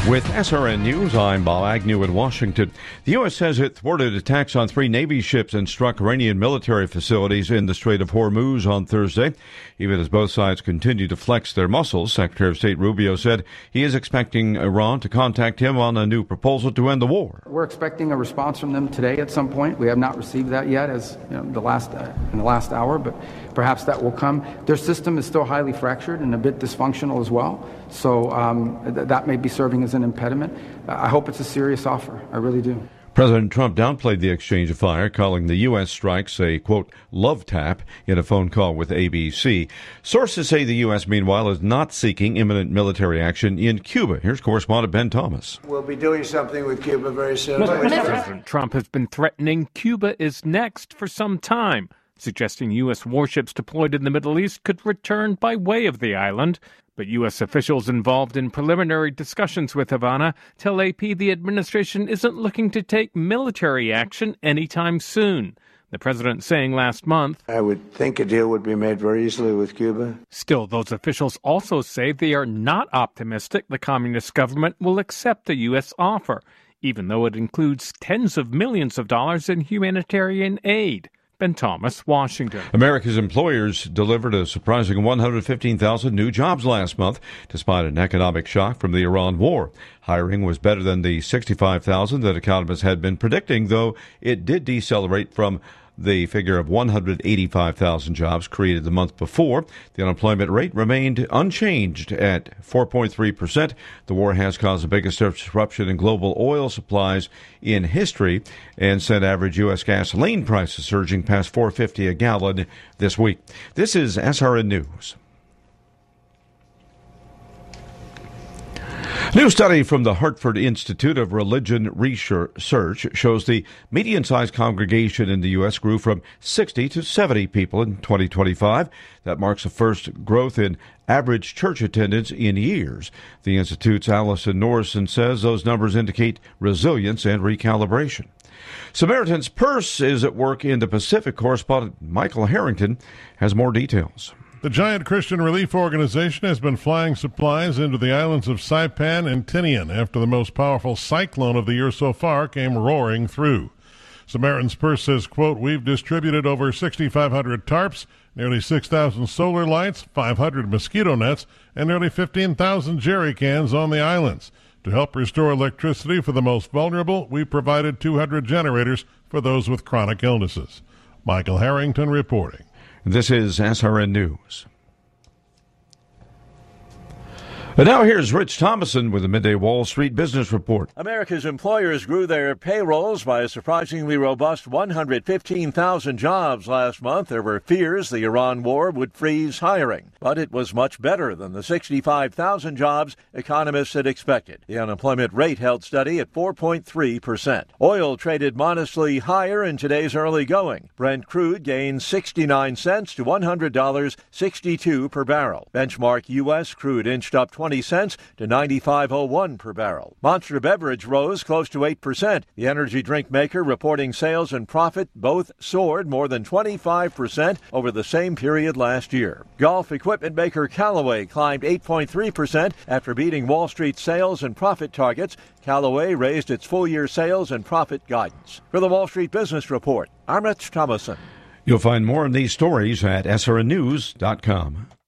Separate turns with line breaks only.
With SRN News, I'm Bob Agnew in Washington. The U.S. says it thwarted attacks on 3 Navy ships and struck Iranian military facilities in the Strait of Hormuz on Thursday. Even as both sides continue to flex their muscles, Secretary of State Rubio said he is expecting Iran to contact him on a new proposal to end the war.
We're expecting a response from them today at some point. We have not received that yet, as you know, in the last hour, but perhaps that will come. Their system is still highly fractured and a bit dysfunctional as well, so that may be serving as an impediment. I hope it's a serious offer. I really do.
President Trump downplayed the exchange of fire, calling the U.S. strikes a, quote, love tap in a phone call with ABC. Sources say the U.S., meanwhile, is not seeking imminent military action in Cuba. Here's correspondent Ben Thomas.
We'll be doing something with Cuba very soon.
President Trump has been threatening Cuba is next for some time, suggesting U.S. warships deployed in the Middle East could return by way of the island. But U.S. officials involved in preliminary discussions with Havana tell AP the administration isn't looking to take military action anytime soon. The president saying last month,
I would think a deal would be made very easily with Cuba.
Still, those officials also say they are not optimistic the communist government will accept the U.S. offer, even though it includes tens of millions of dollars in humanitarian aid. Ben Thomas, Washington.
America's employers delivered a surprising 115,000 new jobs last month, despite an economic shock from the Iran war. Hiring was better than the 65,000 that economists had been predicting, though it did decelerate from the figure of 185,000 jobs created the month before. The unemployment rate remained unchanged at 4.3%. The war has caused the biggest disruption in global oil supplies in history and sent average U.S. gasoline prices surging past $4.50 a gallon this week. This is SRN News. New study from the Hartford Institute of Religion Research shows the median-sized congregation in the U.S. grew from 60 to 70 people in 2025. That marks the first growth in average church attendance in years. The Institute's Allison Norrison says those numbers indicate resilience and recalibration. Samaritan's Purse is at work in the Pacific. Correspondent Michael Harrington has more details.
The giant Christian relief organization has been flying supplies into the islands of Saipan and Tinian after the most powerful cyclone of the year so far came roaring through. Samaritan's Purse says, quote, we've distributed over 6,500 tarps, nearly 6,000 solar lights, 500 mosquito nets, and nearly 15,000 jerry cans on the islands. To help restore electricity for the most vulnerable, we provided 200 generators for those with chronic illnesses. Michael Harrington reporting.
This is SRN News. And now here's Rich Thomason with the Midday Wall Street Business Report.
America's employers grew their payrolls by a surprisingly robust 115,000 jobs last month. There were fears the Iran war would freeze hiring, but it was much better than the 65,000 jobs economists had expected. The unemployment rate held steady at 4.3%. Oil traded modestly higher in today's early going. Brent crude gained 69 cents to $100.62 per barrel. Benchmark U.S. crude inched up 20 cents to 95.01 per barrel. Monster Beverage rose close to 8%. The energy drink maker reporting sales and profit both soared more than 25% over the same period last year. Golf equipment maker Callaway climbed 8.3% after beating Wall Street sales and profit targets. Callaway raised its full-year sales and profit guidance. For the Wall Street Business Report, I'm Rich Thomason.
You'll find more of these stories at srnnews.com.